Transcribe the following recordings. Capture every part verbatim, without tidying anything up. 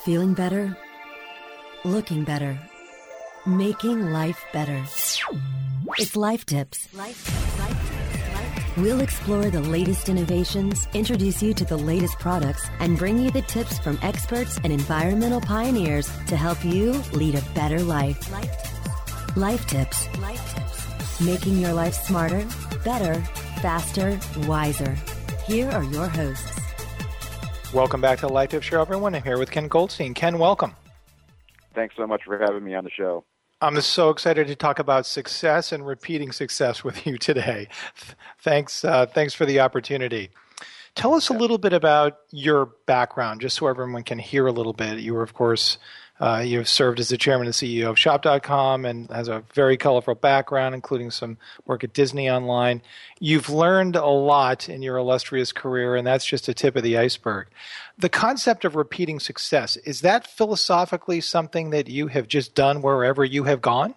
Feeling better? Looking better? Making life better. It's Life Tips. Life Tips. Life Tips. Life Tips. We'll explore the latest innovations, introduce you to the latest products, and bring you the tips from experts and environmental pioneers to help you lead a better life. Life Tips. Life Tips. Life Tips. Making your life smarter, better, faster, wiser. Here are your hosts. Welcome back to the Life Tips Show, everyone. I'm here with Ken Goldstein. Ken, welcome. Thanks so much for having me on the show. I'm so excited to talk about success and repeating success with you today. Thanks, uh, thanks for the opportunity. Tell us a little bit about your background, just so everyone can hear a little bit. You were, of course, uh, you've served as the chairman and C E O of Shop dot com and has a very colorful background, including some work at Disney Online. You've learned a lot in your illustrious career, and that's just a tip of the iceberg. The concept of repeating success, is that philosophically something that you have just done wherever you have gone?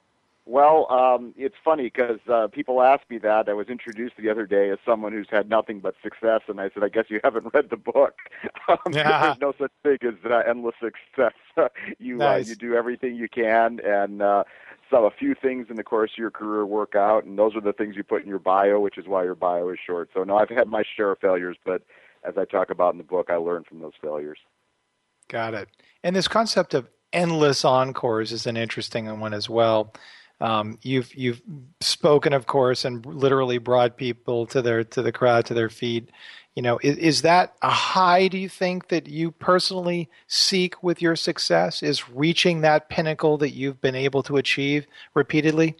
Well, um, it's funny because uh, people ask me that. I was introduced the other day as someone who's had nothing but success, and I said, I guess you haven't read the book. um, yeah. There's no such thing as uh, endless success. you nice. uh, you do everything you can, and uh, so a few things in the course of your career work out, and those are the things you put in your bio, which is why your bio is short. So, no, I've had my share of failures, but as I talk about in the book, I learned from those failures. Got it. And this concept of endless encores is an interesting one as well. Um, you've you've spoken, of course, and literally brought people to their to the crowd, to their feet. You know, is, is that a high, do you think, that you personally seek with your success? Is reaching that pinnacle that you've been able to achieve repeatedly?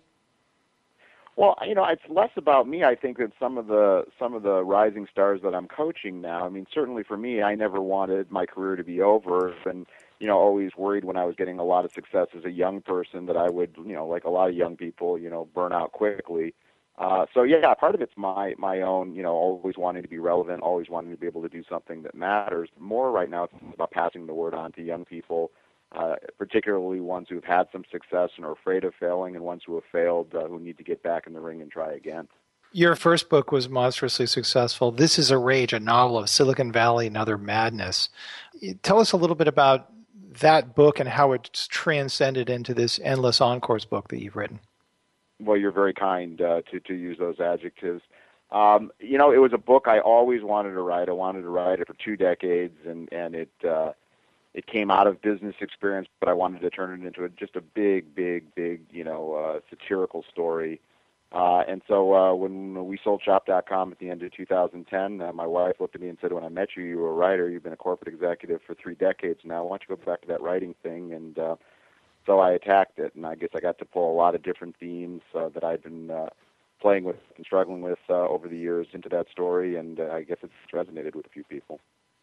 Well, you know, it's less about me, I think, than some of the some of the rising stars that I'm coaching now. I mean, certainly for me, I never wanted my career to be over, and you know, always worried when I was getting a lot of success as a young person that I would, you know, like a lot of young people, you know, burn out quickly. Uh, so yeah, part of it's my my own, you know, always wanting to be relevant, always wanting to be able to do something that matters. More right now, it's about passing the word on to young people. Uh, particularly ones who've had some success and are afraid of failing, and ones who have failed uh, who need to get back in the ring and try again. Your first book was monstrously successful. This is a Rage, a novel of Silicon Valley and other madness. Tell us a little bit about that book and how it's transcended into this endless encores book that you've written. Well, you're very kind uh, to, to use those adjectives. Um, you know, it was a book I always wanted to write. I wanted to write it for two decades, and, and it... Uh, It came out of business experience, but I wanted to turn it into a, just a big, big, big, you know, uh, satirical story. Uh, and so uh, when we sold Shop dot com at the end of two thousand ten, uh, my wife looked at me and said, when I met you, you were a writer. You've been a corporate executive for three decades now. Why don't you go back to that writing thing? And uh, so I attacked it, and I guess I got to pull a lot of different themes uh, that I've been uh, playing with and struggling with uh, over the years into that story, and uh, I guess it's resonated with a few people.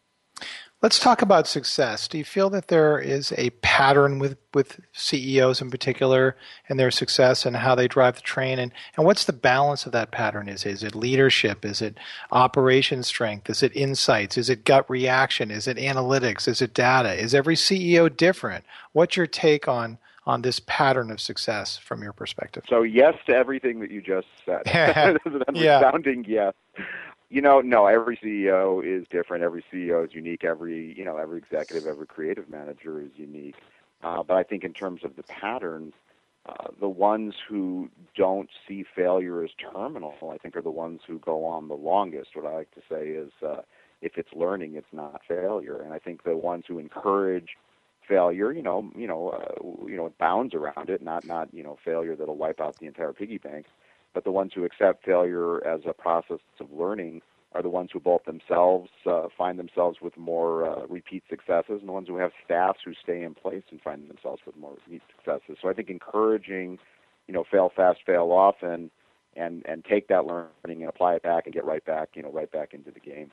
Let's talk about success. Do you feel that there is a pattern with, with C E Os in particular and their success and how they drive the train? And, and what's the balance of that pattern? Is, is it leadership? Is it operation strength? Is it insights? Is it gut reaction? Is it analytics? Is it data? Is every C E O different? What's your take on, on this pattern of success from your perspective? So yes to everything that you just said. That's an yeah. resounding yes. You know, no, every C E O is different. Every C E O is unique. Every, you know, every executive, every creative manager is unique. Uh, but I think in terms of the patterns, uh, the ones who don't see failure as terminal, I think, are the ones who go on the longest. What I like to say is, uh, if it's learning, it's not failure. And I think the ones who encourage failure, you know, you know, uh, you know, bounds around it, not, not, you know, failure that'll wipe out the entire piggy bank. But the ones who accept failure as a process of learning are the ones who both themselves uh, find themselves with more uh, repeat successes, and the ones who have staffs who stay in place and find themselves with more repeat successes. So I think encouraging, you know, fail fast, fail often, and and take that learning and apply it back and get right back, you know, right back into the game.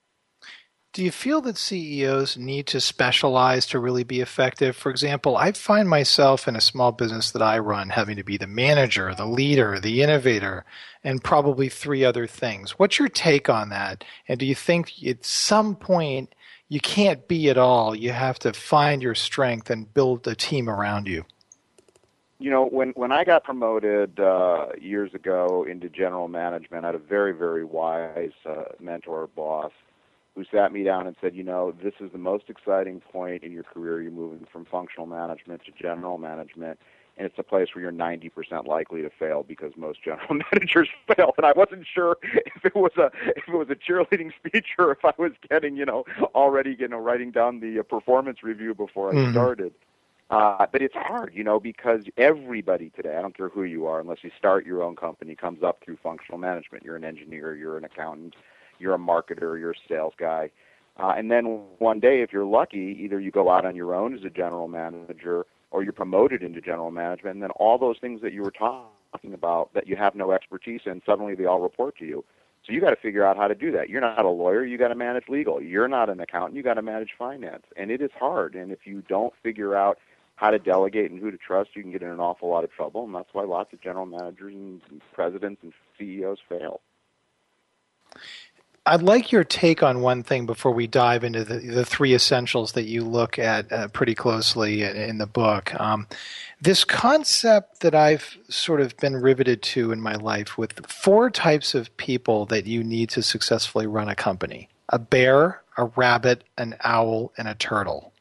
Do you feel that C E Os need to specialize to really be effective? For example, I find myself in a small business that I run having to be the manager, the leader, the innovator, and probably three other things. What's your take on that? And do you think at some point you can't be it all? You have to find your strength and build a team around you? You know, when, when I got promoted uh, years ago into general management, I had a very, very wise uh, mentor boss who sat me down and said, you know, this is the most exciting point in your career. You're moving from functional management to general management, and it's a place where you're ninety percent likely to fail because most general managers fail. And I wasn't sure if it was a if it was a cheerleading speech or if I was getting, you know, already, you know, writing down the uh, performance review before I mm-hmm. started. Uh, but it's hard, you know, because everybody today, I don't care who you are, unless you start your own company, comes up through functional management. You're an engineer, you're an accountant, you're a marketer, you're a sales guy. Uh, and then one day, if you're lucky, either you go out on your own as a general manager or you're promoted into general management, and then all those things that you were talking about that you have no expertise in, suddenly they all report to you. So you got to figure out how to do that. You're not a lawyer, you got to manage legal. You're not an accountant, you got to manage finance. And it is hard. And if you don't figure out how to delegate and who to trust, you can get in an awful lot of trouble, and that's why lots of general managers and presidents and C E Os fail. I'd like your take on one thing before we dive into the, the three essentials that you look at uh, pretty closely in, in the book. Um, this concept that I've sort of been riveted to in my life with four types of people that you need to successfully run a company: a bear, a rabbit, an owl, and a turtle.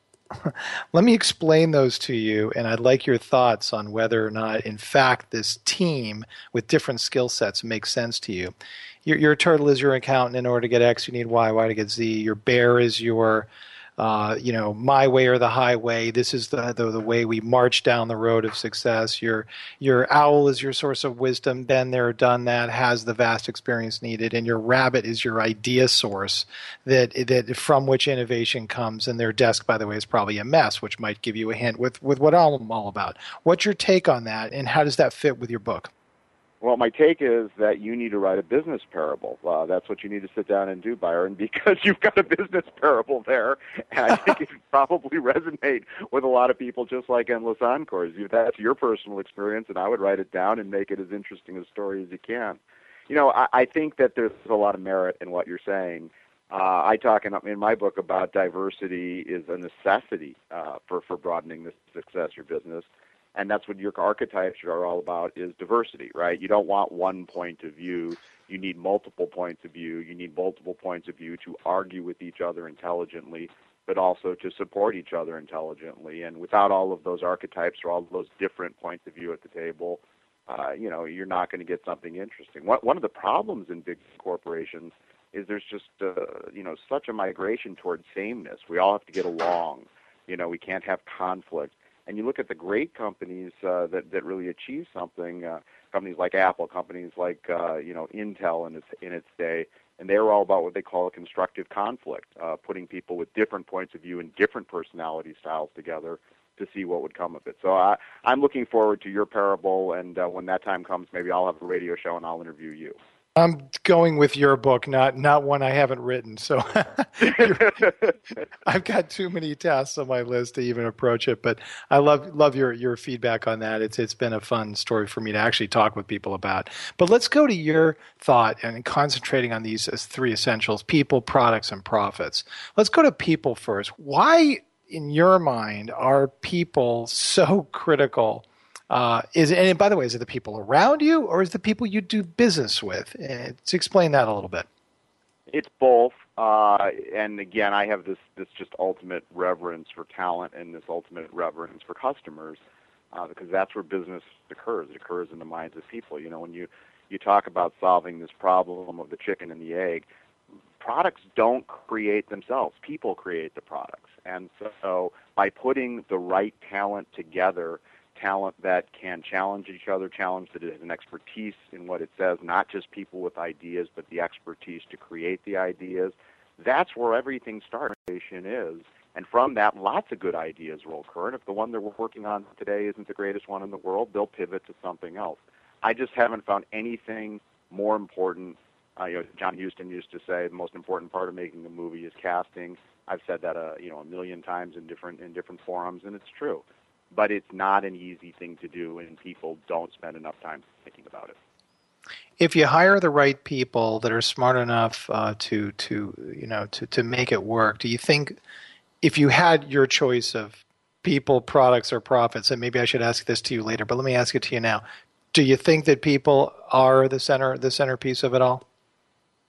Let me explain those to you, and I'd like your thoughts on whether or not, in fact, this team with different skill sets makes sense to you. Your, your turtle is your accountant. In order to get X, you need Y, Y to get Z. Your bear is your, uh, you know, my way or the highway. This is the, the the way we march down the road of success. Your your owl is your source of wisdom. Been there, done that, has the vast experience needed. And your rabbit is your idea source that that from which innovation comes. And their desk, by the way, is probably a mess, which might give you a hint with, with what I'm all about. What's your take on that, and how does that fit with your book? Well, my take is that you need to write a business parable. Uh, that's what you need to sit down and do, Byron, because you've got a business parable there, and I think it would probably resonate with a lot of people, just like Endless Encores. That's your personal experience, and I would write it down and make it as interesting a story as you can. You know, I, I think that there's a lot of merit in what you're saying. Uh, I talk in, in my book about diversity is a necessity uh, for, for broadening the success of your business. And that's what your archetypes are all about, is diversity, right? You don't want one point of view. You need multiple points of view. You need multiple points of view to argue with each other intelligently, but also to support each other intelligently. And without all of those archetypes or all of those different points of view at the table, uh, you know, you're not going to get something interesting. One, one of the problems in big corporations is there's just, uh, you know, such a migration towards sameness. We all have to get along. You know, we can't have conflict. And you look at the great companies uh, that that really achieve something, uh, companies like Apple, companies like uh, you know Intel in its in its day, and they were all about what they call a constructive conflict, uh, putting people with different points of view and different personality styles together to see what would come of it. So I, I'm looking forward to your parable, and uh, when that time comes, maybe I'll have a radio show and I'll interview you. I'm going with your book, not not one I haven't written. So I've got too many tasks on my list to even approach it. But I love love your, your feedback on that. It's it's been a fun story for me to actually talk with people about. But let's go to your thought and concentrating on these as three essentials: people, products, and profits. Let's go to people first. Why, in your mind, are people so critical? Uh, is it, and by the way, is it the people around you, or is it the people you do business with? Uh, to explain that a little bit. It's both, uh, and again, I have this this just ultimate reverence for talent and this ultimate reverence for customers, uh, because that's where business occurs. It occurs in the minds of people. You know, when you you talk about solving this problem of the chicken and the egg, products don't create themselves. People create the products, and so by putting the right talent together, talent that can challenge each other, challenge that has an expertise in what it says, not just people with ideas, but the expertise to create the ideas. That's where everything starts is. And from that, lots of good ideas will occur. And if the one that we're working on today isn't the greatest one in the world, they'll pivot to something else. I just haven't found anything more important. Uh, you know, John Huston used to say the most important part of making a movie is casting. I've said that uh, you know a million times in different in different forums, and it's true. But it's not an easy thing to do, and people don't spend enough time thinking about it. If you hire the right people that are smart enough uh, to to you know to, to make it work, do you think if you had your choice of people, products, or profits, and maybe I should ask this to you later, but let me ask it to you now. Do you think that people are the center the centerpiece of it all? Absolutely.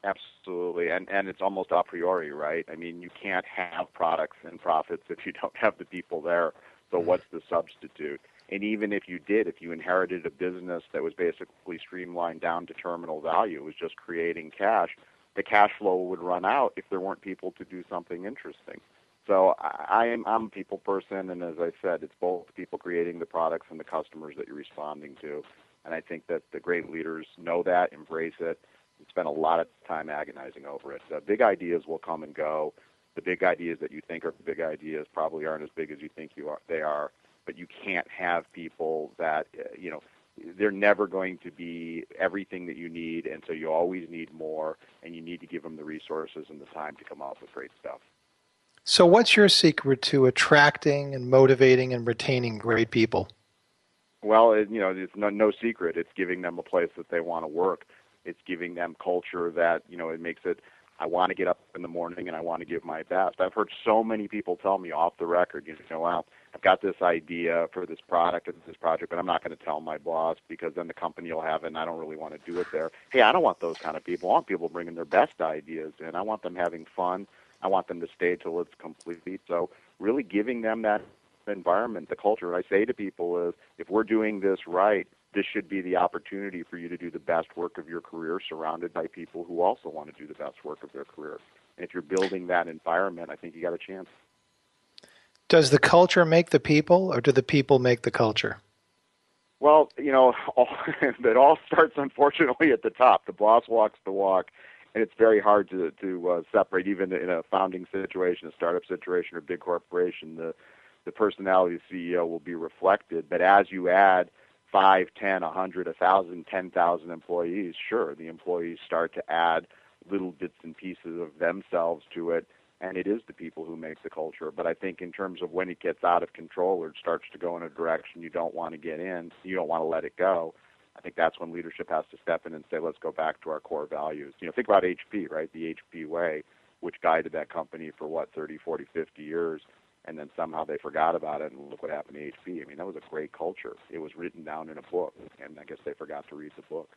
absolutely. And and it's almost a priori, right? I mean, you can't have products and profits if you don't have the people there. So what's the substitute? And even if you did, if you inherited a business that was basically streamlined down to terminal value, it was just creating cash, the cash flow would run out if there weren't people to do something interesting. So I am I'm a people person, and as I said, it's both the people creating the products and the customers that you're responding to. And I think that the great leaders know that, embrace it, and spend a lot of time agonizing over it. The big ideas will come and go. The big ideas that you think are big ideas probably aren't as big as you think you are. They are, but you can't have people that uh, you know. They're never going to be everything that you need, and so you always need more, and you need to give them the resources and the time to come up with great stuff. So what's your secret to attracting and motivating and retaining great people? Well, it, you know, it's no, no secret. It's giving them a place that they want to work. It's giving them culture that, you know, it makes it, I want to get up in the morning and I want to give my best. I've heard so many people tell me off the record, you know, well, I've got this idea for this product or this project, but I'm not going to tell my boss because then the company will have it and I don't really want to do it there. Hey, I don't want those kind of people. I want people bringing their best ideas in. I want them having fun. I want them to stay till it's complete. So really giving them that environment, the culture. What I say to people is, if we're doing this right, this should be the opportunity for you to do the best work of your career surrounded by people who also want to do the best work of their career. And if you're building that environment, I think you got a chance. Does the culture make the people, or do the people make the culture? Well, you know, all, it all starts, unfortunately, at the top. The boss walks the walk, and it's very hard to, to uh, separate, even in a founding situation, a startup situation, or a big corporation. The, the personality of the C E O will be reflected. But as you add five, ten, a hundred, a thousand, ten thousand employees, sure, the employees start to add little bits and pieces of themselves to it, and it is the people who make the culture. But I think in terms of when it gets out of control or it starts to go in a direction you don't want to get in, you don't want to let it go, I think that's when leadership has to step in and say, let's go back to our core values. You know, think about H P, right? The H P way, which guided that company for, what, thirty, forty, fifty years, and then somehow they forgot about it, and look what happened to H P. I mean, that was a great culture. It was written down in a book, and I guess they forgot to read the book.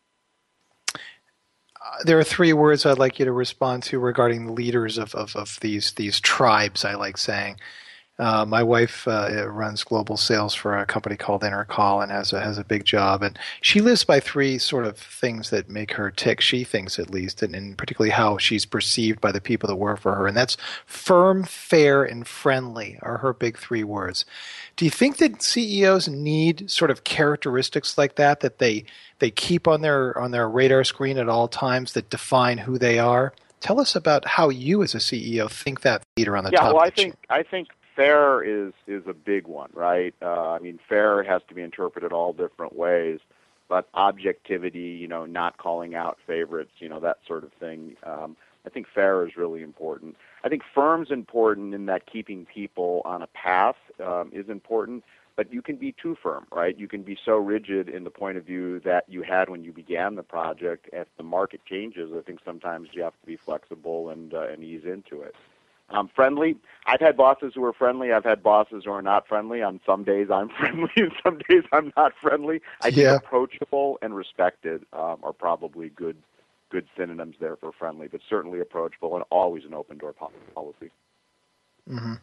Uh, there are three words I'd like you to respond to regarding the leaders of, of, of these these tribes, I like saying. Uh, my wife uh, runs global sales for a company called Intercall and has a, has a big job. And she lives by three sort of things that make her tick, she thinks at least, and, and particularly how she's perceived by the people that work for her. And that's firm, fair, and friendly are her big three words. Do you think that C E Os need sort of characteristics like that, that they they keep on their on their radar screen at all times that define who they are? Tell us about how you as a C E O think that leader on the yeah, top. Yeah, well, I of the think chain. I think fair is is a big one, right? Uh, I mean, fair has to be interpreted all different ways, but objectivity, you know, not calling out favorites, you know, that sort of thing. Um, I think fair is really important. I think firm's important in that keeping people on a path um, is important, but you can be too firm, right? You can be so rigid in the point of view that you had when you began the project. If the market changes, I think sometimes you have to be flexible and uh, and ease into it. Um, friendly. I've had bosses who are friendly. I've had bosses who are not friendly. On some days I'm friendly, and some days I'm not friendly. I Yeah. think approachable and respected um, are probably good good synonyms there for friendly, but certainly approachable and always an open door policy. Mm-hmm.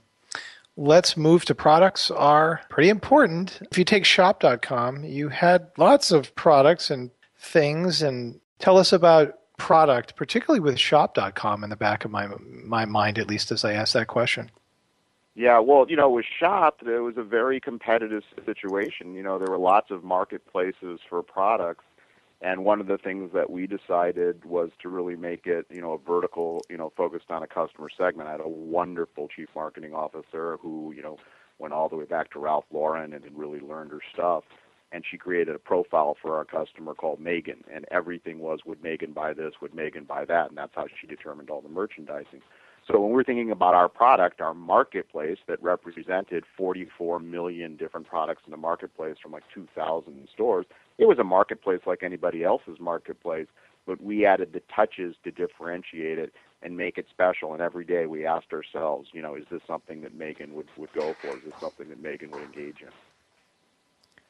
Let's move to products are pretty important. If you take shop dot com, you had lots of products and things, and tell us about product, particularly with shop dot com in the back of my my mind, at least as I ask that question. Yeah, well, you know, with Shop, it was a very competitive situation. You know, there were lots of marketplaces for products, and one of the things that we decided was to really make it, you know, a vertical, you know, focused on a customer segment. I had a wonderful chief marketing officer who, you know, went all the way back to Ralph Lauren and had really learned her stuff. And she created a profile for our customer called Megan, and everything was, would Megan buy this, would Megan buy that, and that's how she determined all the merchandising. So when we're thinking about our product, our marketplace that represented forty-four million different products in the marketplace from like two thousand stores, it was a marketplace like anybody else's marketplace, but we added the touches to differentiate it and make it special. And every day we asked ourselves, you know, is this something that Megan would, would go for? Is this something that Megan would engage in?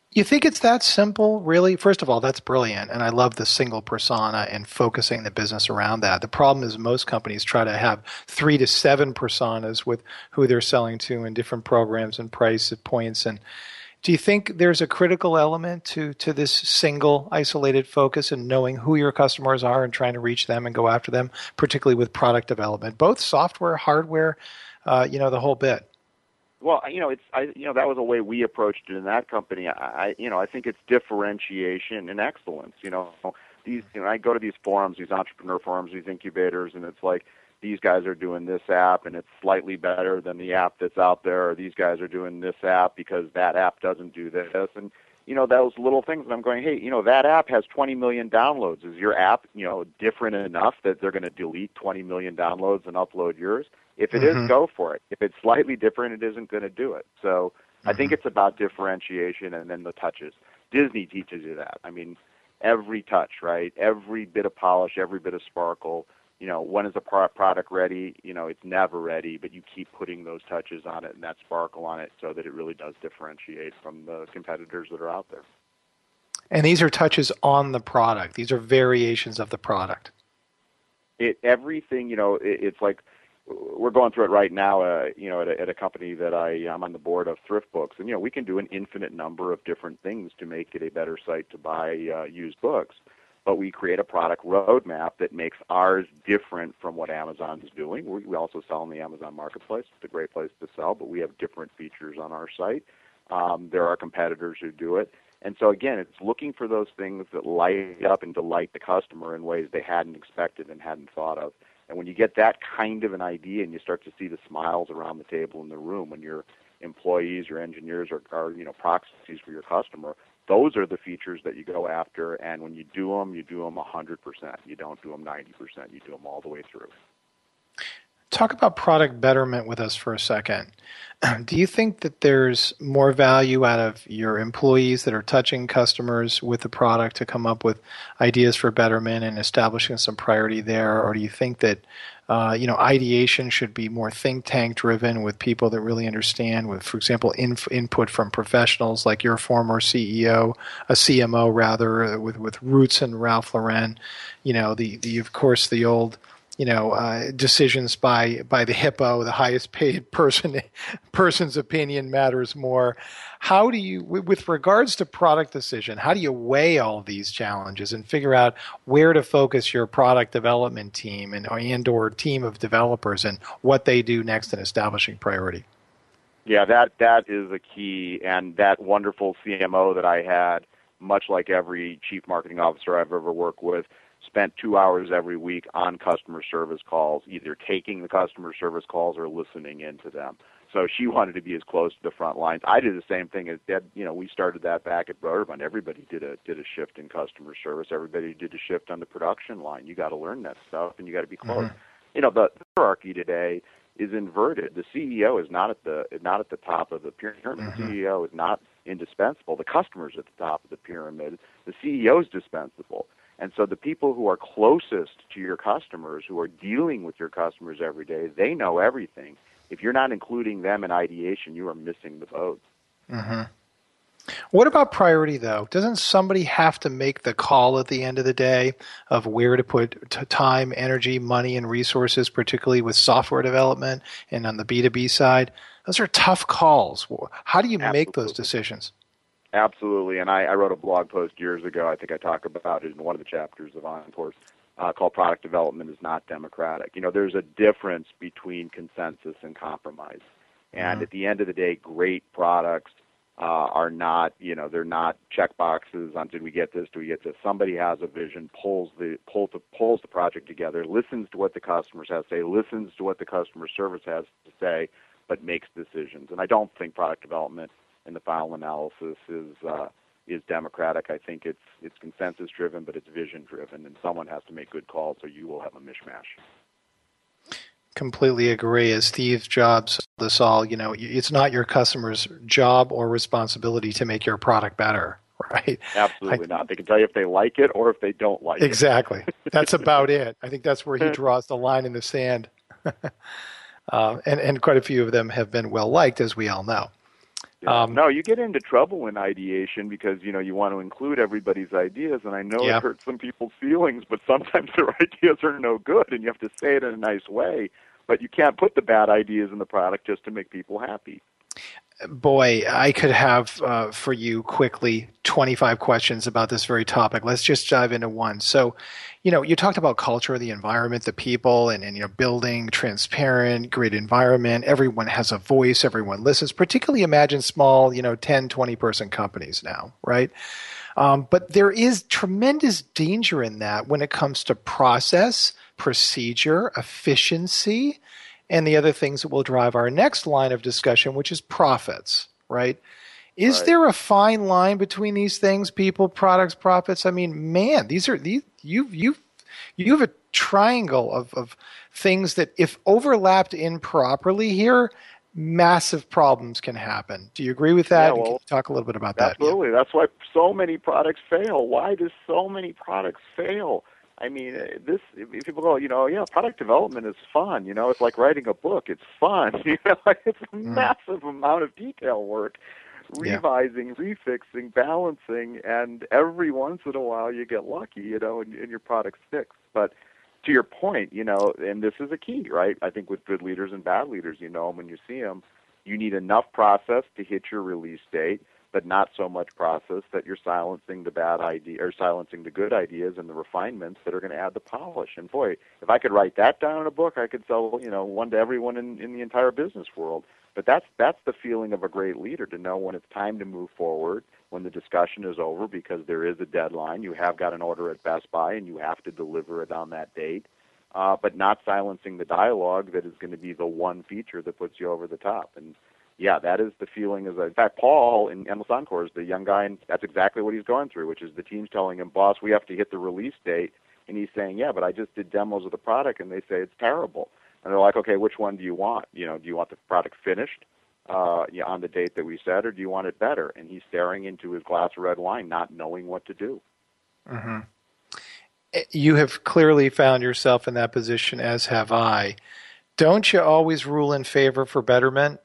You think it's that simple, really? First of all, that's brilliant, and I love the single persona and focusing the business around that. The problem is most companies try to have three to seven personas with who they're selling to in different programs and price points. And do you think there's a critical element to, to this single, isolated focus and knowing who your customers are and trying to reach them and go after them, particularly with product development, both software, hardware, uh, you know, the whole bit? Well, you know, it's I, you know that was the way we approached it in that company. I, I you know, I think it's differentiation and excellence. You know, these you know, I go to these forums, these entrepreneur forums, these incubators, and it's like these guys are doing this app and it's slightly better than the app that's out there, or these guys are doing this app because that app doesn't do this, and you know those little things. And I'm going, hey, you know, that app has twenty million downloads. Is your app, you know, different enough that they're going to delete twenty million downloads and upload yours? If it mm-hmm. is, go for it. If it's slightly different, it isn't going to do it. So mm-hmm. I think it's about differentiation and then the touches. Disney teaches you that. I mean, every touch, right? Every bit of polish, every bit of sparkle. You know, when is a pro- product ready? You know, it's never ready, but you keep putting those touches on it and that sparkle on it so that it really does differentiate from the competitors that are out there. And these are touches on the product. These are variations of the product. It everything, you know, it, it's like, we're going through it right now, uh, you know, at a, at a company that I, I'm on the board of, Thrift Books. And, you know, we can do an infinite number of different things to make it a better site to buy uh, used books. But we create a product roadmap that makes ours different from what Amazon is doing. We, we also sell in the Amazon Marketplace. It's a great place to sell, but we have different features on our site. Um, there are competitors who do it. And so, again, it's looking for those things that light up and delight the customer in ways they hadn't expected and hadn't thought of. And when you get that kind of an idea and you start to see the smiles around the table in the room when your employees, your engineers are, are you know, proxies for your customer, those are the features that you go after. And when you do them, you do them one hundred percent. You don't do them ninety percent. You do them all the way through. Talk about product betterment with us for a second. Do you think that there's more value out of your employees that are touching customers with the product to come up with ideas for betterment and establishing some priority there? Or do you think that uh, you know, ideation should be more think tank driven with people that really understand, with, for example, inf- input from professionals like your former C E O, a C M O rather, with, with roots in Ralph Lauren, you know, the, the of course, the old you know, uh, decisions by by the hippo, the highest paid person person's opinion matters more. How do you, with regards to product decision, how do you weigh all these challenges and figure out where to focus your product development team and and or team of developers and what they do next in establishing priority? Yeah, that that is a key, and that wonderful C M O that I had, much like every chief marketing officer I've ever worked with, spent two hours every week on customer service calls, either taking the customer service calls or listening into them. So she wanted to be as close to the front lines. I did the same thing as Deb. You know, we started that back at Broderbund. Everybody did a did a shift in customer service. Everybody did a shift on the production line. You got to learn that stuff, and you got to be close. Mm-hmm. You know, the hierarchy today is inverted. The C E O is not at the not at the top of the pyramid. Mm-hmm. The C E O is not indispensable. The customer's at the top of the pyramid. The C E O is dispensable. And so the people who are closest to your customers, who are dealing with your customers every day, they know everything. If you're not including them in ideation, you are missing the boat. Mm-hmm. What about priority, though? Doesn't somebody have to make the call at the end of the day of where to put t- time, energy, money, and resources, particularly with software development and on the B two B side? Those are tough calls. How do you Absolutely. make those decisions? Absolutely, and I, I wrote a blog post years ago. I think I talk about it in one of the chapters of Encores, uh, called "Product Development is Not Democratic." You know, there's a difference between consensus and compromise. And mm-hmm. at the end of the day, great products uh, are not, you know, they're not check boxes on did we get this, do we get this. Somebody has a vision, pulls the pulls the pulls the project together, listens to what the customers have to say, listens to what the customer service has to say, but makes decisions. And I don't think product development in the final analysis is uh, is democratic. I think it's it's consensus driven, but it's vision driven, and someone has to make good calls, or you will have a mishmash. Completely agree. As Steve Jobs told us all, you know, it's not your customer's job or responsibility to make your product better, right? Absolutely I, not. They can tell you if they like it or if they don't like exactly. it. Exactly. That's about it. I think that's where he draws the line in the sand. uh, and, and quite a few of them have been well liked, as we all know. Yeah. Um, no, you get into trouble in ideation because, you know, you want to include everybody's ideas, and I know yeah. it hurts some people's feelings, but sometimes their ideas are no good, and you have to say it in a nice way, but you can't put the bad ideas in the product just to make people happy. Boy, I could have uh, for you quickly twenty-five questions about this very topic. Let's just dive into one. So, you know, you talked about culture, the environment, the people, and, and you know, building transparent, great environment. Everyone has a voice. Everyone listens. Particularly imagine small, you know, ten, twenty person companies now, right? Um, but there is tremendous danger in that when it comes to process, procedure, efficiency, and the other things that will drive our next line of discussion, which is profits, right? Is Right. there a fine line between these things, people, products, profits? I mean, man, these are these you've you've you have a triangle of, of things that if overlapped improperly here, massive problems can happen. Do you agree with that? Yeah, And well, can you talk a little bit about that? Absolutely. That's why so many products fail. Why do so many products fail? I mean, uh, this if people go, you know, yeah, product development is fun. You know, it's like writing a book. It's fun. You know, it's a Mm. massive amount of detail work, Yeah. revising, refixing, balancing, and every once in a while you get lucky, you know, and, and your product sticks. But to your point, you know, and this is a key, right? I think with good leaders and bad leaders, you know them when you see them. You need enough process to hit your release date, but not so much process that you're silencing the bad idea or silencing the good ideas and the refinements that are going to add the polish. And boy, if I could write that down in a book, I could sell, you know, one to everyone in, in the entire business world. But that's that's the feeling of a great leader, to know when it's time to move forward, when the discussion is over, because there is a deadline. You have got an order at Best Buy, and you have to deliver it on that date. Uh, but not silencing the dialogue that is going to be the one feature that puts you over the top. And yeah, that is the feeling. As in fact, Paul in Endless Encores, the young guy, and that's exactly what he's going through, which is the team's telling him, "Boss, we have to hit the release date," and he's saying, "Yeah, but I just did demos of the product, and they say it's terrible." And they're like, "Okay, which one do you want? You know, do you want the product finished uh, yeah, on the date that we said, or do you want it better?" And he's staring into his glass of red wine, not knowing what to do. Mm-hmm. You have clearly found yourself in that position, as have I. Don't you always rule in favor for betterment?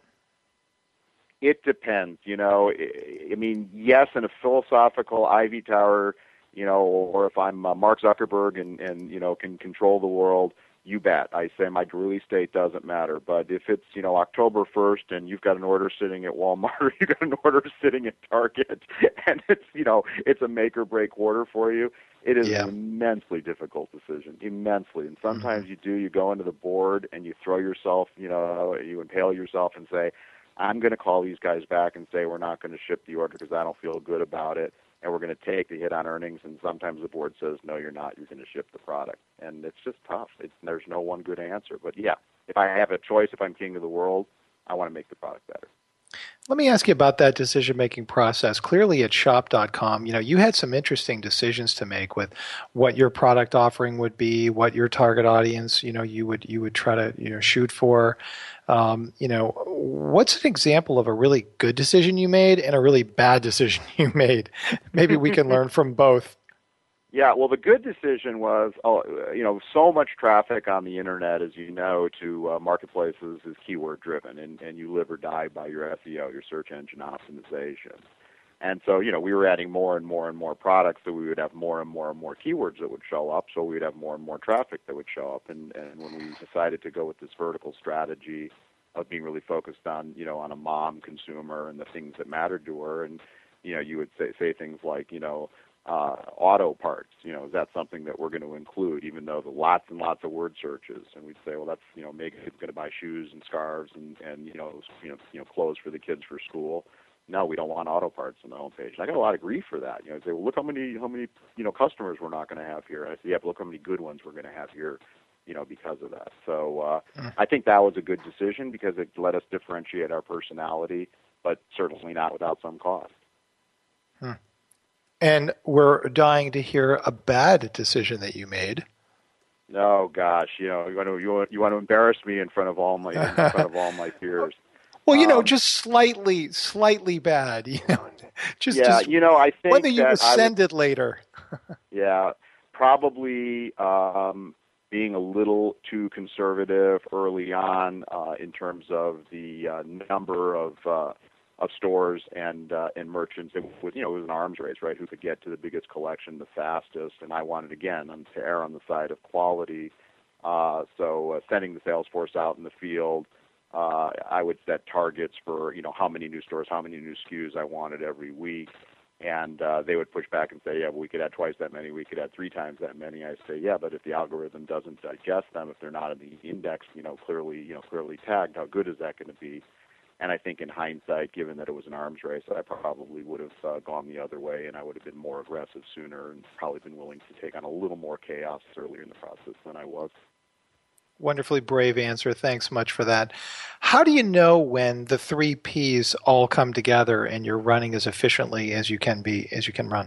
It depends, you know. I mean, yes, in a philosophical Ivy Tower, you know, or if I'm uh, Mark Zuckerberg and, and, you know, can control the world, you bet. I say my release date doesn't matter. But if it's, you know, October first and you've got an order sitting at Walmart or you've got an order sitting at Target and it's, you know, it's a make or break order for you, it is Yeah. an immensely difficult decision, immensely. And sometimes Mm-hmm. you do, you go into the board and you throw yourself, you know, you impale yourself and say, I'm going to call these guys back and say we're not going to ship the order because I don't feel good about it, and we're going to take the hit on earnings. And sometimes the board says, no, you're not. You're going to ship the product. And it's just tough. It's, there's no one good answer. But, yeah, if I have a choice, if I'm king of the world, I want to make the product better. Let me ask you about that decision-making process. Clearly at shop dot com, you know, you had some interesting decisions to make with what your product offering would be, what your target audience, you know, you would you would try to, you know, shoot for. Um, you know, what's an example of a really good decision you made and a really bad decision you made? Maybe we can learn from both. Yeah, well, the good decision was, oh, you know, so much traffic on the internet, as you know, to uh, marketplaces is keyword driven, and, and you live or die by your S E O, your search engine optimization. And so, you know, we were adding more and more and more products, so we would have more and more and more keywords that would show up, so we would have more and more traffic that would show up. And, and when we decided to go with this vertical strategy of being really focused on, you know, on a mom consumer and the things that mattered to her, and, you know, you would say, say things like, you know, uh, auto parts, you know, is that something that we're going to include, even though the lots and lots of word searches? And we'd say, well, that's, you know, Megan's going to buy shoes and scarves and, and you know, you know, you know, clothes for the kids for school. No, we don't want auto parts on the homepage. And I got a lot of grief for that. You know, I say, well, look how many, how many, you know, customers we're not going to have here. And I say, yeah, but look how many good ones we're going to have here, you know, because of that. So uh, mm. I think that was a good decision because it let us differentiate our personality, but certainly not without some cost. Hmm. And we're dying to hear a bad decision that you made. Oh gosh, you know, you want to you want, you want to embarrass me in front of all my in front of all my peers. Well, you know, um, just slightly, slightly bad. You know, just yeah, just you know, I think whether you that ascended would, later. yeah, probably um, being a little too conservative early on uh, in terms of the uh, number of. Uh, of stores and uh, and merchants. It was, you know, it was an arms race, right? Who could get to the biggest collection the fastest? And I wanted, again, to err on the side of quality. Uh, so uh, sending the sales force out in the field, uh, I would set targets for, you know, how many new stores, how many new S K Us I wanted every week. And uh, they would push back and say, yeah, well, we could add twice that many, we could add three times that many. I say, yeah, but if the algorithm doesn't digest them, if they're not in the index, you know, clearly, you know, clearly tagged, how good is that going to be? And I think in hindsight, given that it was an arms race, I probably would have uh, gone the other way, and I would have been more aggressive sooner and probably been willing to take on a little more chaos earlier in the process than I was. Wonderfully brave answer. Thanks much for that. How do you know when the three P's all come together and you're running as efficiently as you can be, as you can run?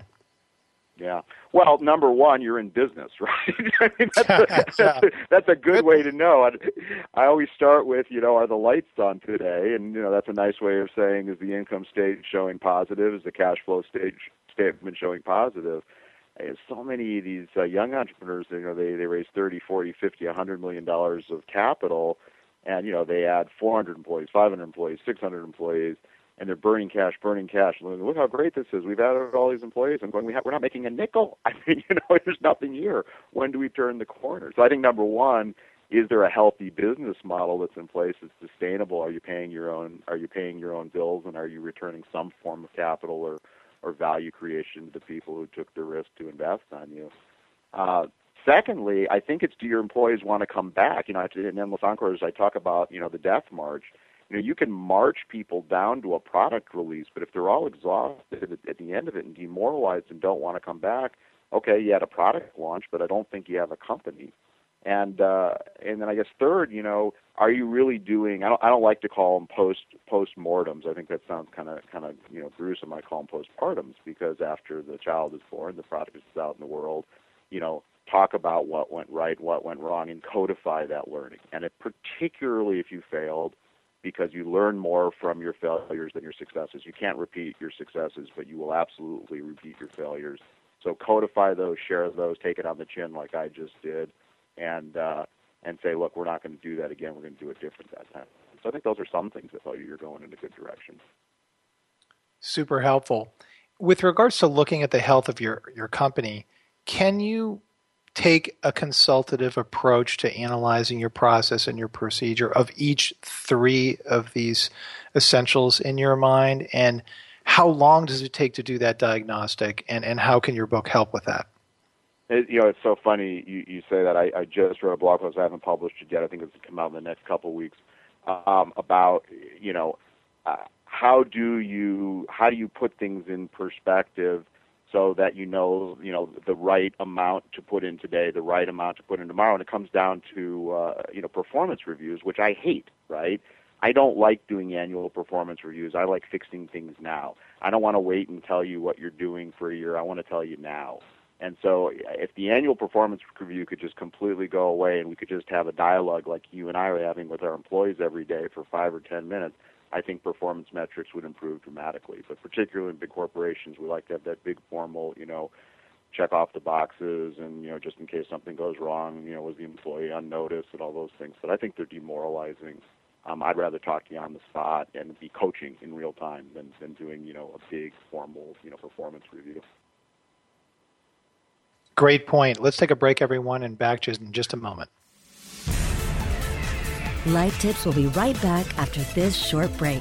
Yeah. Well, number one, you're in business, right? I mean, that's, a, that's, a, that's a good way to know. I, I always start with, you know, are the lights on today? And, you know, that's a nice way of saying, is the income statement showing positive? Is the cash flow stage statement showing positive? There's so many of these uh, young entrepreneurs, you know, they, they raise thirty, forty, fifty, one hundred million dollars of capital, and, you know, they add four hundred employees, five hundred employees, six hundred employees, and they're burning cash, burning cash. Look how great this is. We've added all these employees. I'm going, we have, we're not making a nickel. I mean, you know, there's nothing here. When do we turn the corner? So I think number one, is there a healthy business model that's in place that's sustainable? Are you paying your own, are you paying your own bills, and are you returning some form of capital or or value creation to the people who took the risk to invest on you? Uh, secondly, I think it's, do your employees want to come back? You know, in Endless Encores, I talk about, you know, the death march. You know, you can march people down to a product release, but if they're all exhausted at the end of it and demoralized and don't want to come back, okay, you had a product launch, but I don't think you have a company. And uh, and then I guess third, you know, are you really doing? I don't I don't like to call them post post-mortems. I think that sounds kind of kind of you know gruesome. I call them postpartums, because after the child is born, the product is out in the world. You know, talk about what went right, what went wrong, and codify that learning. And it, particularly if you failed, because you learn more from your failures than your successes. You can't repeat your successes, but you will absolutely repeat your failures. So codify those, share those, take it on the chin like I just did. And uh, and say, look, we're not going to do that again. We're going to do it different that time. So I think those are some things that tell you you're going in a good direction. Super helpful. With regards to looking at the health of your, your company, can you take a consultative approach to analyzing your process and your procedure of each three of these essentials in your mind? And how long does it take to do that diagnostic? And, and how can your book help with that? It, you know, it's so funny you, you say that. I, I just wrote a blog post. I haven't published it yet. I think it's going to come out in the next couple of weeks um, about, you know, uh, how do you how do you put things in perspective so that you know, you know, the right amount to put in today, the right amount to put in tomorrow. And it comes down to, uh, you know, performance reviews, which I hate, right? I don't like doing annual performance reviews. I like fixing things now. I don't want to wait and tell you what you're doing for a year. I want to tell you now. And so if the annual performance review could just completely go away and we could just have a dialogue like you and I are having with our employees every day for five or ten minutes, I think performance metrics would improve dramatically. But particularly in big corporations, we like to have that big formal, you know, check off the boxes and, you know, just in case something goes wrong, you know, was the employee on notice and all those things. But I think they're demoralizing. Um, I'd rather talk to you on the spot and be coaching in real time than, than doing, you know, a big formal, you know, performance review. Great point. Let's take a break, everyone, and back just in just a moment. Life Tips will be right back after this short break.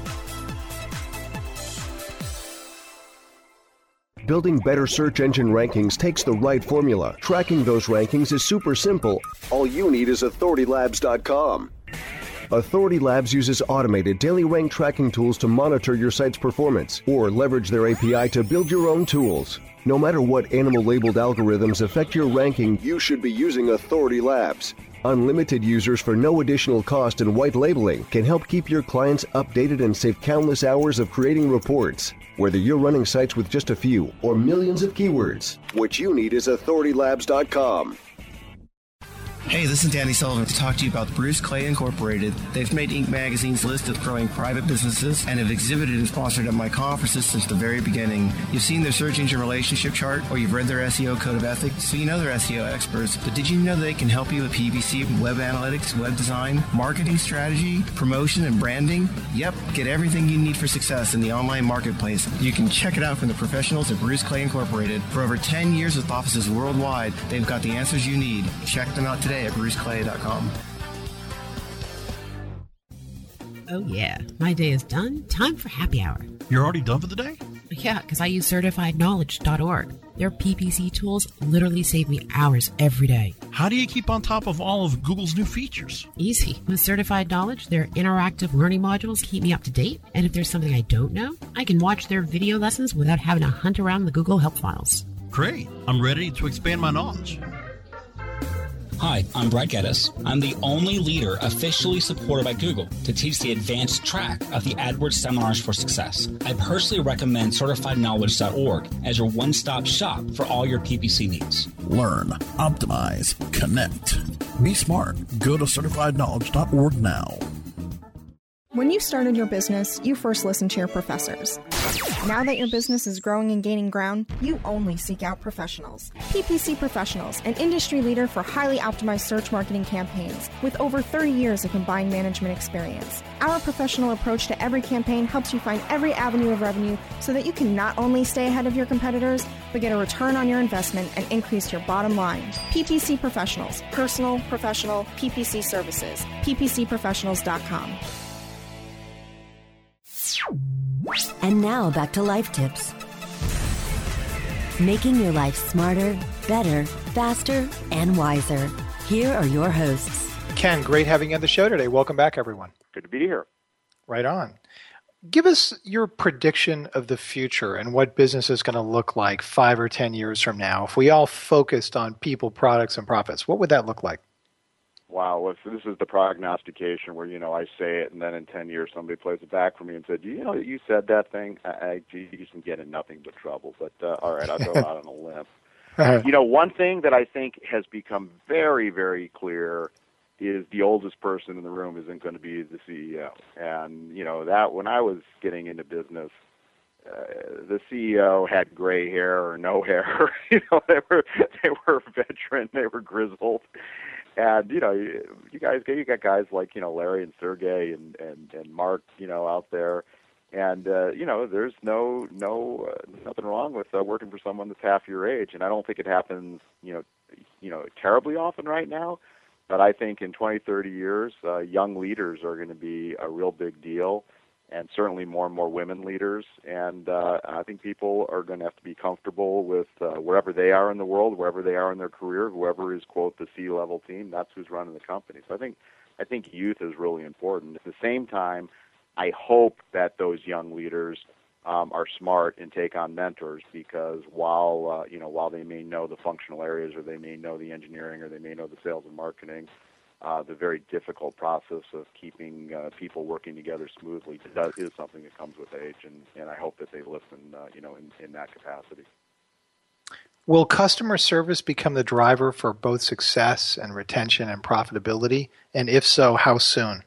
Building better search engine rankings takes the right formula. Tracking those rankings is super simple. All you need is authority labs dot com. Authority Labs uses automated daily rank tracking tools to monitor your site's performance or leverage their A P I to build your own tools. No matter what animal-labeled algorithms affect your ranking, you should be using Authority Labs. Unlimited users for no additional cost and white labeling can help keep your clients updated and save countless hours of creating reports. Whether you're running sites with just a few or millions of keywords, what you need is authority labs dot com. Hey, this is Danny Sullivan to talk to you about Bruce Clay Incorporated. They've made Inc Magazine's list of growing private businesses and have exhibited and sponsored at my conferences since the very beginning. You've seen their search engine relationship chart, or you've read their S E O code of ethics, so you know they're S E O experts. But did you know they can help you with P P C, web analytics, web design, marketing strategy, promotion, and branding? Yep, get everything you need for success in the online marketplace. You can check it out from the professionals at Bruce Clay Incorporated. For over ten years with offices worldwide, they've got the answers you need. Check them out today at bruce clay dot com. Oh yeah, my day is done. Time for happy hour. You're already done for the day? Yeah, because I use certified knowledge dot org. Their P P C tools literally save me hours every day. How do you keep on top of all of Google's new features? Easy. With Certified Knowledge, their interactive learning modules keep me up to date. And if there's something I don't know, I can watch their video lessons without having to hunt around the Google Help files. Great. I'm ready to expand my knowledge. Hi, I'm Brad Geddes. I'm the only leader officially supported by Google to teach the advanced track of the AdWords Seminars for Success. I personally recommend certified knowledge dot org as your one-stop shop for all your P P C needs. Learn, optimize, connect. Be smart. Go to certified knowledge dot org now. When you started your business, you first listened to your professors. Now that your business is growing and gaining ground, you only seek out professionals. P P C Professionals, an industry leader for highly optimized search marketing campaigns with over thirty years of combined management experience. Our professional approach to every campaign helps you find every avenue of revenue so that you can not only stay ahead of your competitors, but get a return on your investment and increase your bottom line. P P C Professionals, personal, professional, P P C services. P P C professionals dot com. And now back to Life Tips. Making your life smarter, better, faster, and wiser. Here are your hosts. Ken, great having you on the show today. Welcome back, everyone. Good to be here. Right on. Give us your prediction of the future and what business is going to look like five or ten years from now. If we all focused on people, products, and profits, what would that look like? Wow, if this is the prognostication where, you know, I say it and then in ten years somebody plays it back for me and said, you know, you said that thing. I, I geez, can get in nothing but trouble. But, uh, all right, I'll go out on a limb. You know, one thing that I think has become very, very clear is the oldest person in the room isn't going to be the C E O. And, you know, that when I was getting into business, uh, the C E O had gray hair or no hair. you know, they were they were veteran, they were grizzled. And, you know, you, you guys, you got guys like, you know, Larry and Sergey and, and, and Mark, you know, out there. And, uh, you know, there's no, no, uh, nothing wrong with uh, working for someone that's half your age. And I don't think it happens, you know, you know, terribly often right now. But I think in twenty, thirty years, uh, young leaders are going to be a real big deal. And certainly more and more women leaders. And uh, I think people are going to have to be comfortable with uh, wherever they are in the world, wherever they are in their career, whoever is, quote, the C-level team, that's who's running the company. So I think I think youth is really important. At the same time, I hope that those young leaders um, are smart and take on mentors because while, uh, you know, while they may know the functional areas or they may know the engineering or they may know the sales and marketing, Uh, the very difficult process of keeping uh, people working together smoothly does, is something that comes with age, and, and I hope that they listen, uh, you know, in, in that capacity. Will customer service become the driver for both success and retention and profitability? And if so, how soon?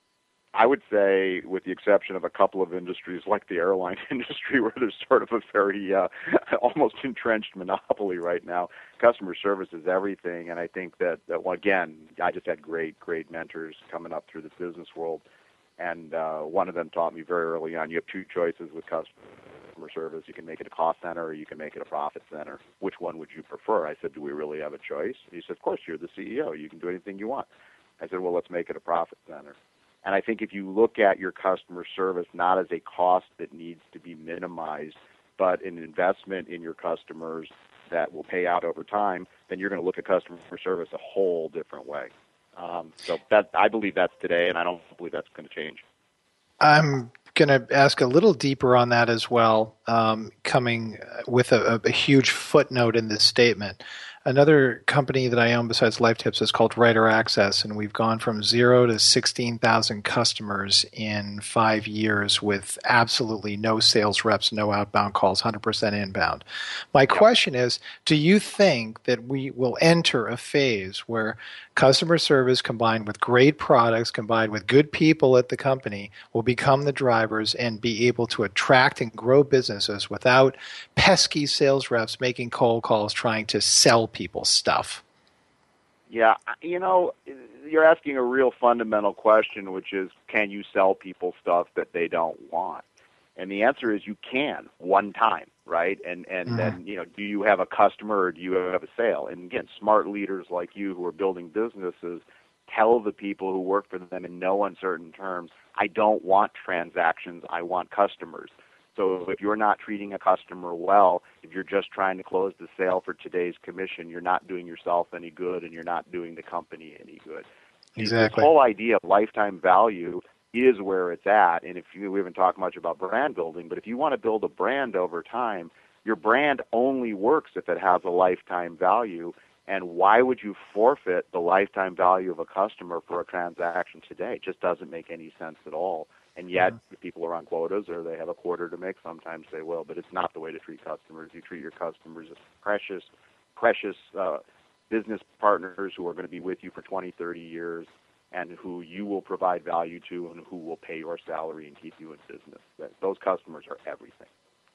I would say, with the exception of a couple of industries like the airline industry, where there's sort of a very uh, almost entrenched monopoly right now, customer service is everything. And I think that, that well, again, I just had great, great mentors coming up through the business world. And uh, one of them taught me very early on, you have two choices with customer service. You can make it a cost center or you can make it a profit center. Which one would you prefer? I said, do we really have a choice? He said, of course, you're the C E O. You can do anything you want. I said, well, let's make it a profit center. And I think if you look at your customer service not as a cost that needs to be minimized, but an investment in your customers that will pay out over time, then you're going to look at customer service a whole different way. Um, so that I believe that's today, and I don't believe that's going to change. I'm going to ask a little deeper on that as well, um, coming with a, a huge footnote in this statement. Another company that I own besides Life Tips is called Writer Access, and we've gone from zero to sixteen thousand customers in five years with absolutely no sales reps, no outbound calls, one hundred percent inbound. My question is, do you think that we will enter a phase where Customer service combined with great products, combined with good people at the company, will become the drivers and be able to attract and grow businesses without pesky sales reps making cold calls trying to sell people stuff. Yeah, you know, you're asking a real fundamental question, which is, can you sell people stuff that they don't want? And the answer is you can, one time, right? And and mm-hmm. then, you know, do you have a customer or do you have a sale? And again, smart leaders like you who are building businesses tell the people who work for them in no uncertain terms, I don't want transactions, I want customers. So if you're not treating a customer well, if you're just trying to close the sale for today's commission, you're not doing yourself any good and you're not doing the company any good. Exactly. This whole idea of lifetime value is where it's at. And if you, we haven't talked much about brand building, but if you want to build a brand over time, your brand only works if it has a lifetime value. And why would you forfeit the lifetime value of a customer for a transaction today? It just doesn't make any sense at all. And yet, mm-hmm. if people are on quotas or they have a quarter to make, sometimes they will. But it's not the way to treat customers. You treat your customers as precious, precious uh, business partners who are going to be with you for twenty, thirty years, and who you will provide value to and who will pay your salary and keep you in business. Those customers are everything.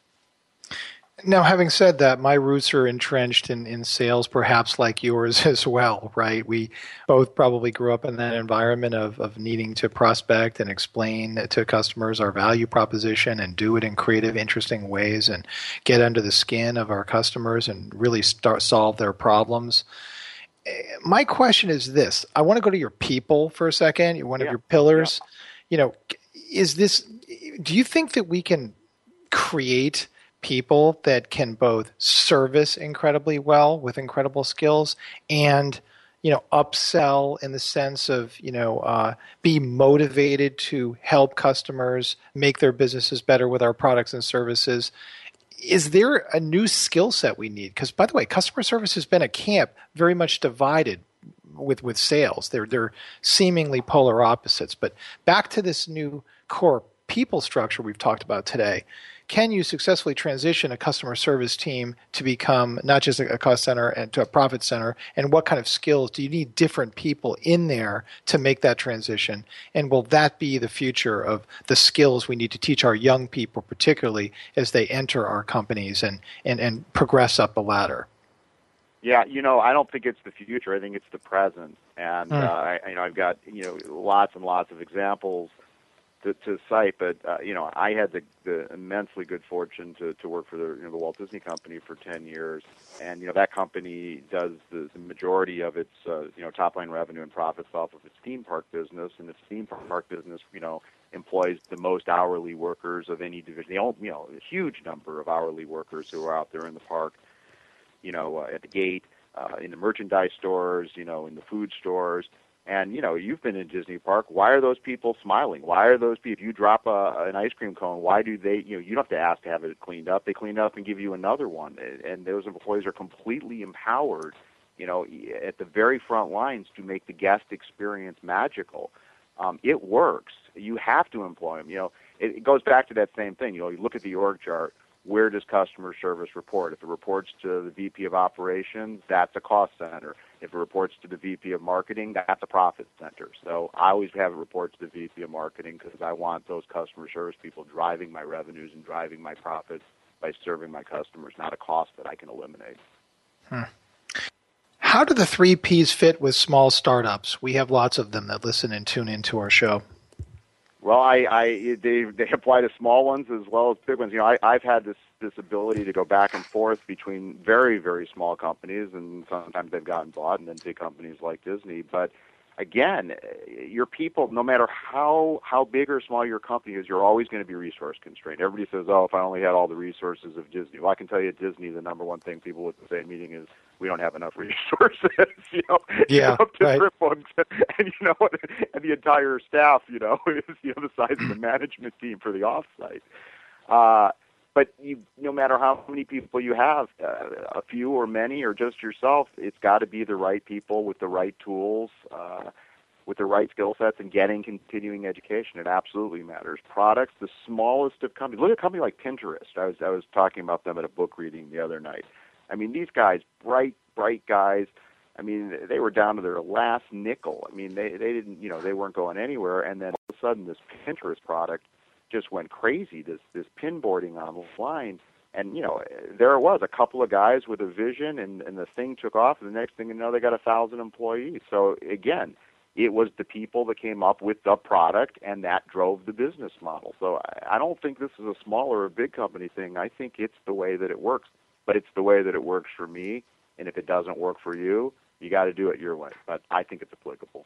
Now, having said that, my roots are entrenched in, in sales, perhaps like yours as well, right? We both probably grew up in that environment of, of needing to prospect and explain to customers our value proposition and do it in creative, interesting ways and get under the skin of our customers and really start solve their problems. My question is this. I want to go to your people for a second. You're one yeah. of your pillars. Yeah. You know, is this, do you think that we can create people that can both service incredibly well with incredible skills and, you know, upsell in the sense of, you know, uh, be motivated to help customers make their businesses better with our products and services? Is there a new skill set we need? Because, by the way, customer service has been a camp very much divided with, with sales. They're, they're seemingly polar opposites. But back to this new core people structure we've talked about today. Can you successfully transition a customer service team to become not just a cost center and to a profit center? And what kind of skills do you need different people in there to make that transition? And will that be the future of the skills we need to teach our young people, particularly as they enter our companies and, and, and progress up the ladder? Yeah, you know, I don't think it's the future. I think it's the present. And mm. uh, I, you know, I've got you know lots and lots of examples To, to cite, but uh, you know, I had the, the immensely good fortune to, to work for the, you know, the Walt Disney Company for ten years, and you know that company does the, the majority of its uh, you know top line revenue and profits off of its theme park business, and its theme park business you know employs the most hourly workers of any division. They own you know a huge number of hourly workers who are out there in the park, you know, uh, at the gate, uh, in the merchandise stores, you know, in the food stores. And, you know, you've been in Disney Park. Why are those people smiling? Why are those people, if you drop a, an ice cream cone, why do they, you know, you don't have to ask to have it cleaned up. They clean it up and give you another one. And those employees are completely empowered, you know, at the very front lines to make the guest experience magical. Um, it works. You have to employ them. You know, it, it goes back to that same thing. You know, you look at the org chart. Where does customer service report? If it reports to the V P of operations, that's a cost center. If it reports to the V P of marketing, that's a profit center. So I always have it report to the V P of marketing because I want those customer service people driving my revenues and driving my profits by serving my customers, not a cost that I can eliminate. Hmm. How do the three Ps fit with small startups? We have lots of them that listen and tune into our show. Well, I, I they they apply to small ones as well as big ones. You know, I, I've had this this ability to go back and forth between very very small companies, and sometimes they've gotten bought, and then big companies like Disney. But again, your people, no matter how how big or small your company is, you're always going to be resource constrained. Everybody says, "Oh, if I only had all the resources of Disney." Well, I can tell you, at Disney, the number one thing people would say in meeting is, we don't have enough resources, you know, yeah, you know, right. different folks, and you know, and the entire staff, you know, is you know the size of the management team for the offsite. Uh, but you, no matter how many people you have, uh, a few or many or just yourself, it's got to be the right people with the right tools, uh, with the right skill sets, and getting continuing education. It absolutely matters. Products, the smallest of companies. Look at a company like Pinterest. I was I was talking about them at a book reading the other night. I mean, these guys, bright, bright guys, I mean, they were down to their last nickel. I mean, they they didn't, you know, they weren't going anywhere. And then all of a sudden, this Pinterest product just went crazy. This this pinboarding online, and you know, there it was, a couple of guys with a vision, and and the thing took off. And the next thing you know, they got a thousand employees. So again, it was the people that came up with the product, and that drove the business model. So I, I don't think this is a small or a big company thing. I think it's the way that it works, but it's the way that it works for me. And if it doesn't work for you, you got to do it your way. But I think it's applicable.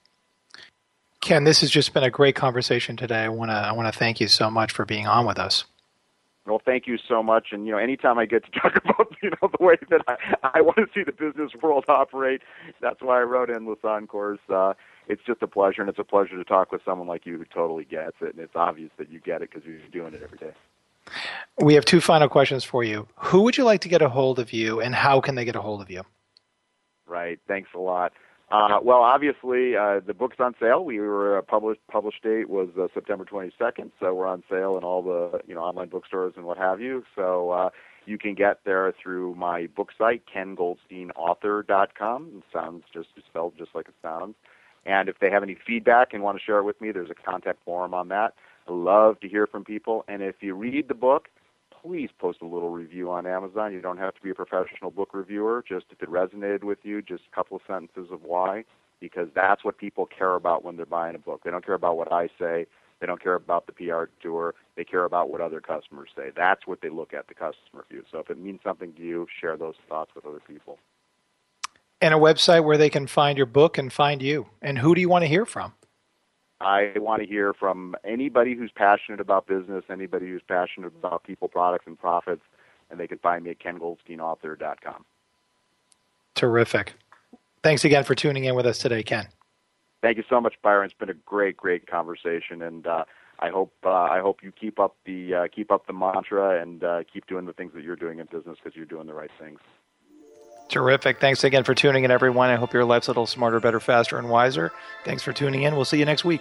Ken, this has just been a great conversation today. I want to I want to thank you so much for being on with us. Well, thank you so much. And, you know, anytime I get to talk about, you know, the way that I, I want to see the business world operate, that's why I wrote Endless Encores. Uh, it's just a pleasure, and it's a pleasure to talk with someone like you who totally gets it. And it's obvious that you get it because you're doing it every day. We have two final questions for you. Who would you like to get a hold of you, and how can they get a hold of you? Right. Thanks a lot. Uh, well, obviously, uh, the book's on sale. We were uh, published. Published date was uh, September twenty-second, so we're on sale in all the you know online bookstores and what have you. So uh, you can get there through my book site, ken goldstein author dot com. It sounds just spelled just like it sounds. And if they have any feedback and want to share it with me, there's a contact form on that. I love to hear from people. And if you read the book, please post a little review on Amazon. You don't have to be a professional book reviewer. Just if it resonated with you, just a couple of sentences of why, because that's what people care about when they're buying a book. They don't care about what I say. They don't care about the P R tour. They care about what other customers say. That's what they look at, the customer review. So if it means something to you, share those thoughts with other people. And a website where they can find your book and find you. And who do you want to hear from? I want to hear from anybody who's passionate about business, anybody who's passionate about people, products, and profits, and they can find me at ken goldstein author dot com. Terrific. Thanks again for tuning in with us today, Ken. Thank you so much, Byron. It's been a great, great conversation, and uh, I hope uh, I hope you keep up the uh, keep up the mantra and uh, keep doing the things that you're doing in business because you're doing the right things. Terrific. Thanks again for tuning in, everyone. I hope your life's a little smarter, better, faster, and wiser. Thanks for tuning in. We'll see you next week.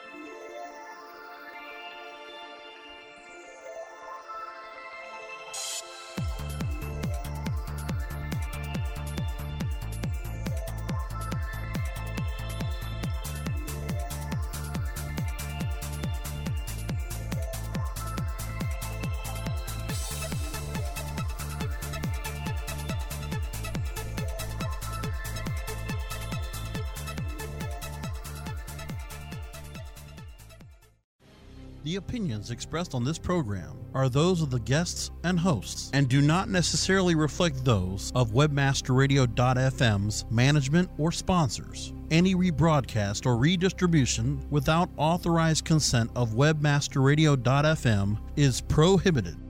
The opinions expressed on this program are those of the guests and hosts and do not necessarily reflect those of Webmaster Radio dot f m's management or sponsors. Any rebroadcast or redistribution without authorized consent of Webmaster Radio dot f m is prohibited.